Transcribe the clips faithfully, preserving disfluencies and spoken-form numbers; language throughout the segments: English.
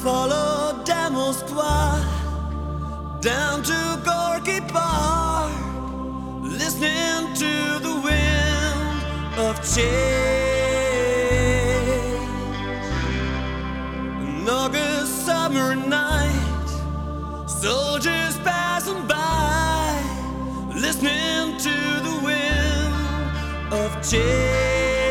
Followed down Moskva, down to Gorky Park, listening to the wind of change. An August summer night, soldiers passing by, listening to the wind of change.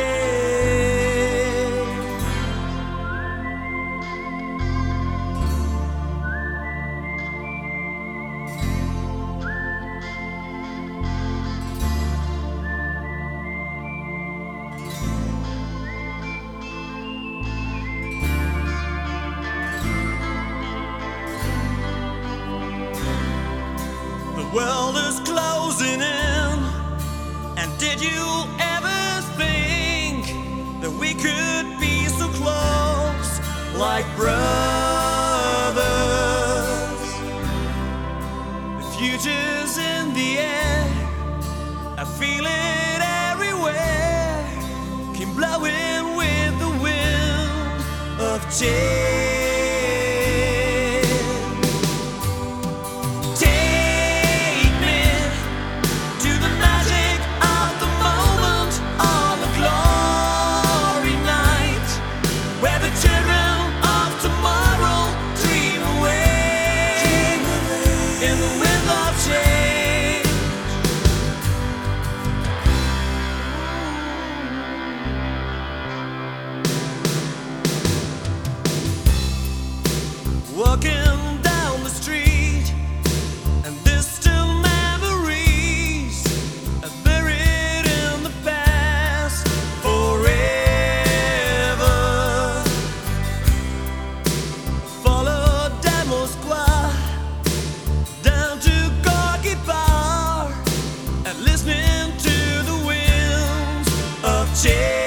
The world is closing in, and did you ever think that we could be so close, like brothers? The future's in the air, I feel it everywhere, keep blowing with the wind of change. Walking down the street, and there's still memories buried in the past forever. Followed down Moskva, down to Gorky Park, and listening to the winds of change.